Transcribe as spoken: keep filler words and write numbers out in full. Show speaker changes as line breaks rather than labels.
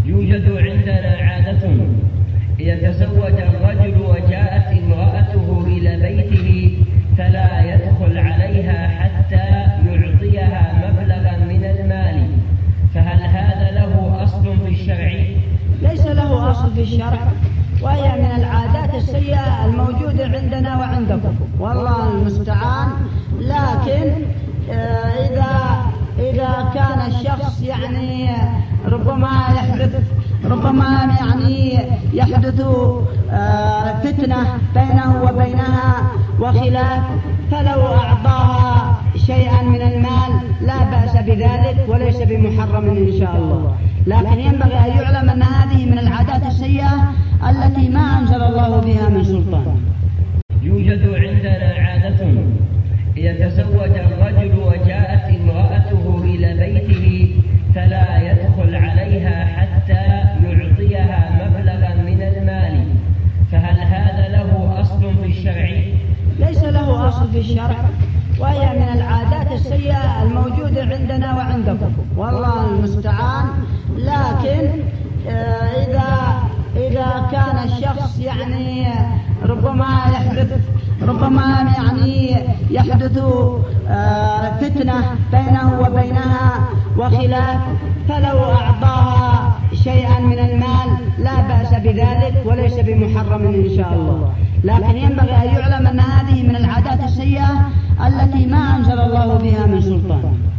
يوجد عندنا عادة إذا تزوج الرجل وجاءت امرأته إلى بيته فلا يدخل عليها حتى يعطيها مبلغا من المال، فهل هذا له أصل في الشرع؟
ليس له أصل في الشرع، وهي من العادات السيئة الموجودة عندنا وعندكم، والله المستعان. لكن إذا إذا كان الشخص يعني ربما يحدث ربما يعني يحدث فتنة بينه وبينها وخلاف، فلو أعطاها شيئا من المال لا بأس بذلك وليس بمحرم إن شاء الله. لكن ينبغي أن يعلم أن هذه من العادات السيئة التي ما أنزل الله بها من سلطان.
يوجد عندنا عادة إذا تزوج الرجل وجاءت امرأته إلى بيته فلا يدخل عليها حتى يعطيها مبلغا من المال، فهل هذا له أصل في الشرع؟
ليس له أصل في الشرع، وهي من العادات السيئة الموجودة عندنا وعندكم، والله المستعان. لكن إذا إذا كان الشخص يعني ربما يحدث ربما يعني يحدث فتنة بينه وبينها وخلاف، فلو أعطاها شيئا من المال لا بأس بذلك وليس بمحرم إن شاء الله. لكن ينبغي أن يعلم أن هذه من العادات السيئة التي ما أنزل الله بها من سلطان.